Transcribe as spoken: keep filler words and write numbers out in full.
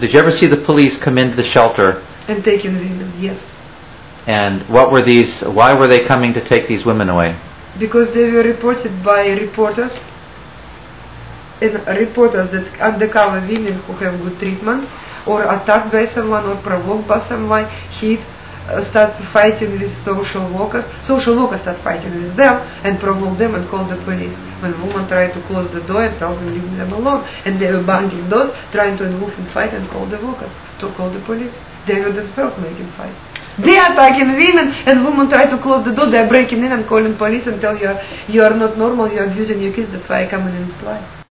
did you ever see the police come into the shelter? And taking women, yes. And what were these, why were they coming to take these women away? Because they were reported by reporters, and reporters that undercover women who have good treatment, or attacked by someone, or provoked by someone, hit, uh, start fighting with social workers. Social workers start fighting with them and provoke them and call the police. When women try to close the door and tell them leave them alone, and they were banging doors, trying to involve in fight and call the workers to call the police. They were themselves making fight. They are attacking women, and women try to close the door. They are breaking in and calling police and tell you you are not normal, you are abusing your kids. That's why I come in this life.